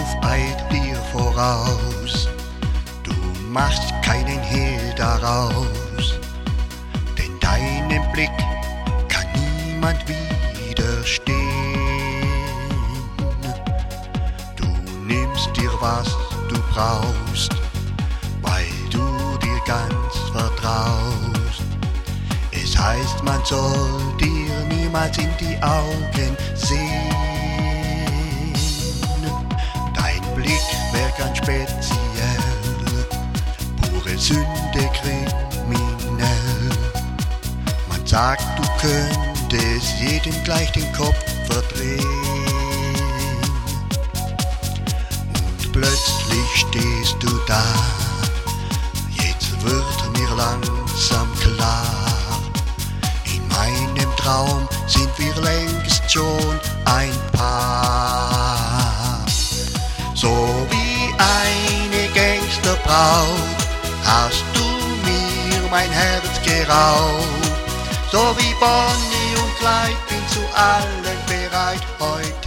Triumph eilt dir voraus. Du machst keinen Hehl daraus, denn deinem Blick kann niemand widerstehen. Du nimmst dir, was du brauchst, weil du dir ganz vertraust. Es heißt, man soll dir niemals in die Augen sehen. Dein Blick wär ganz speziell, pure Sünde kriminell. Man sagt, du könntest jeden gleich den Kopf verdrehen. Und plötzlich stehst du da, jetzt wird mir langsam klar. In meinem Traum sind wir längst schon ein Paar. So wie eine Gangsterbraut hast du mir mein Herz geraubt. So wie Bonnie und Clyde bin zu allem bereit heute.